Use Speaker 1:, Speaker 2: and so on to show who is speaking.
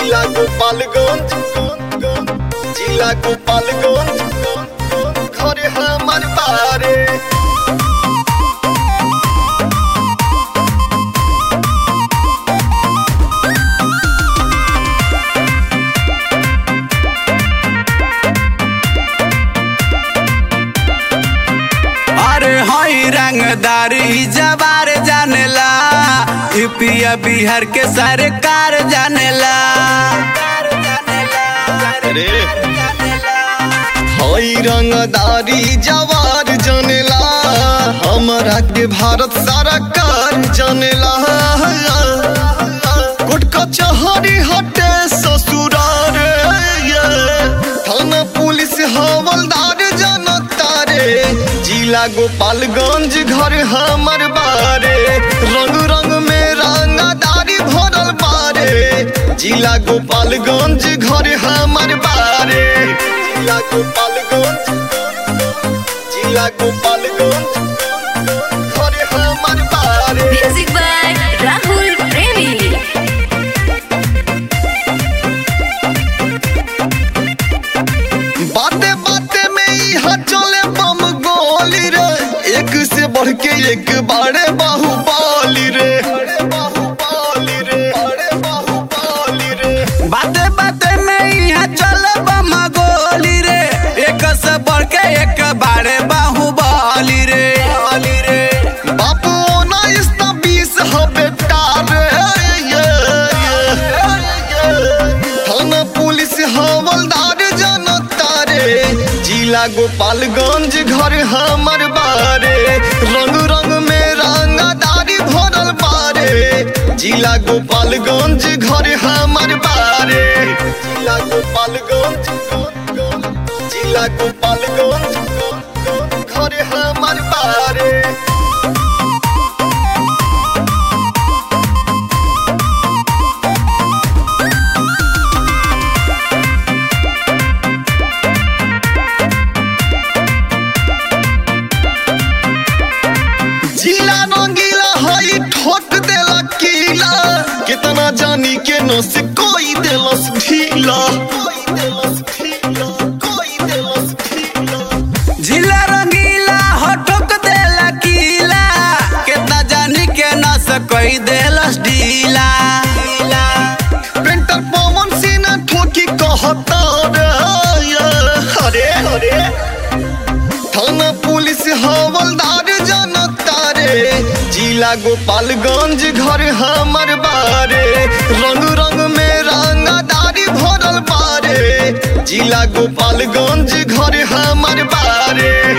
Speaker 1: जिला गोपालगंज जिला गोपालगंज घर हमर बारे।
Speaker 2: अरे हई रंगदारी जवार जानेला, यूपीया बिहार के सरकार जानेला।
Speaker 1: अरे हई रंगदारी जवार जानेला, हमरा के भारत सरकार जानेला। कोर्ट कचहरी हटे ससुरार, थाना पुलिस हवलदार जनता रे। जिला गोपालगंज घर हमर बारे, रंग रंग में रंगदारी भरल बारे। जिला गोपालगंज घर हमर बारे। जिला गोपालगंज जिला गोपालगंज घर हमर बारे।
Speaker 3: Music by Rahul Premi.
Speaker 1: बाते बाते में यहाँ चले बम गोली रे, एक से बढ़ के एक बारे बाहुबली रे। बाहुबली रे, बाहुबली रे।
Speaker 2: बाते बाते में यहाँ चले बम गोली रे, एक से बढ़ के एक बारे बाहुबली रे।
Speaker 1: बापू 19-20 ह बेटा रे। थाना पुलिस हवलदार जनता रे। जिला गोपालगंज घर हमर बारे, रंग रंग में रंगदारी भरल बारे। जिला गोपालगंज घर हमर बारे। जिला गोपालगंज जिला गोपालगंज घर हमर बारे। जिला रंगीला हई ठोक देला कीला, कितना जानी के नो से कोई देलस ढीला।
Speaker 2: जिला रंगीला हो ठोक देला कीला, कितना जानी के नस कोई देलस ढीला।
Speaker 1: पेंटर पवन सिन्हा ठोकी कहता रे। अरे थाना पुलिस हवलदार जनता रे। जिला गोपालगंज घर हमर बारे, रंग रंग में रंगदारी भरल बारे। जिला गोपालगंज घर हमर बारे।